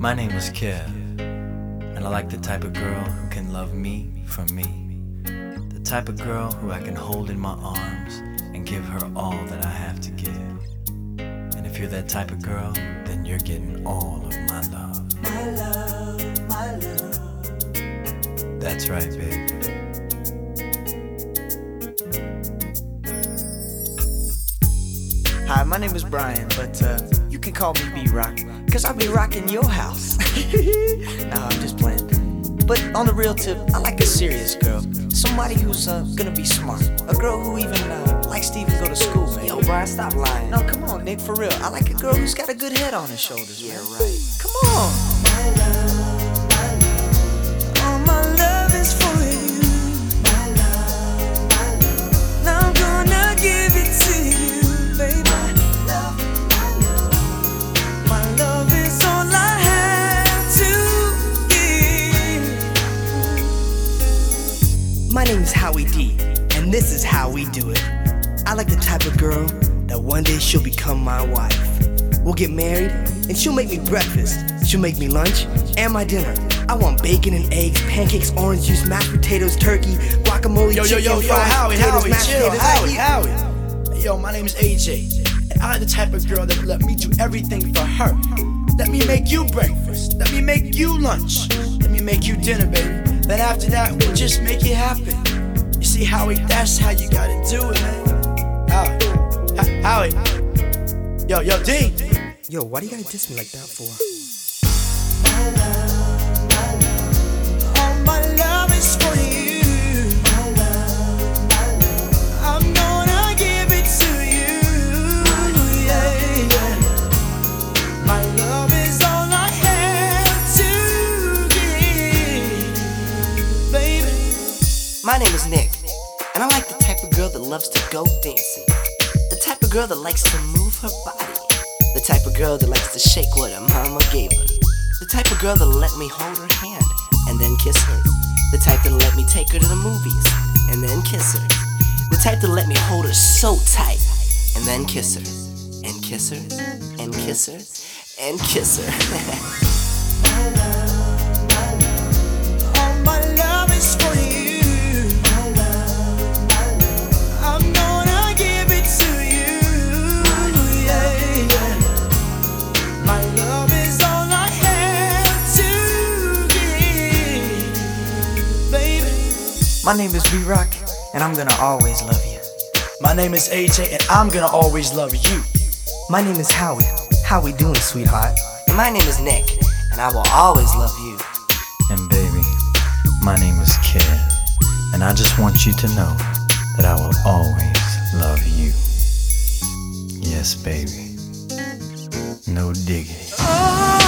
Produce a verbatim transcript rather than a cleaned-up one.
My name is Kev, and I like the type of girl who can love me for me. The type of girl who I can hold in my arms and give her all that I have to give. And if you're that type of girl, then you're getting all of my love. My love, my love. That's right, baby. Hi, my name is Brian, but uh, you can call me B-Rock, cause I'll be rocking your house. Nah, I'm just playing. But on the real tip, I like a serious girl. Somebody who's uh, gonna be smart. A girl who even uh, likes to even go to school, man. Yo, Brian, stop lying. No, come on, Nick, for real. I like a girl who's got a good head on her shoulders, Yeah, man. right. Come on. My love, my love. All my love is for you. My love, my love. Now I'm gonna give it to you, baby. My love, my love. My love is all I have to give. My name is Howie D, and this is how we do it. I like the type of girl that one day she'll become my wife. We'll get married, and she'll make me breakfast. She'll make me lunch and my dinner. I want bacon and eggs, pancakes, orange juice, mashed potatoes, turkey, guacamole, Yo, yo, chicken, yo, yo, fries, Howie, potatoes, Howie, mashed chill, potatoes. Howie, I- Howie. Yo, my name is A J, and I like the type of girl that will let me do everything for her. Let me make you breakfast, let me make you lunch, let me make you dinner, baby. Then after that, we'll just make it happen. You see, Howie, that's how you gotta do it, man. Howie, Ho- Howie. Yo, yo, D. Yo, why do you gotta diss me like that for? My love, my love. All my love is for you. My love, my love. I'm gonna give it to you. Yeah, yeah. My love is all I have to give, baby. My name is Nick, and I like the type of girl that loves to go dancing. The type of girl that likes to move her body. The type of girl that likes to shake what her mama gave her. The type of girl that'll let me hold her hand and then kiss her. The type that'll let me take her to the movies and then kiss her. The type that'll let me hold her so tight and then kiss her. And kiss her, and kiss her, and kiss her. My love, my love. All my love is for you. My love, my love. I'm gonna give it to you. Yeah, yeah. My love is all I have to give, baby. My name is B-Rock, and I'm gonna always love you. My name is A J, and I'm gonna always love you. My name is Howie. How we doing, sweetheart? And my name is Nick, and I will always love you. And baby, my name is Kev, and I just want you to know that I will always love you. Yes, baby. No diggity. Oh.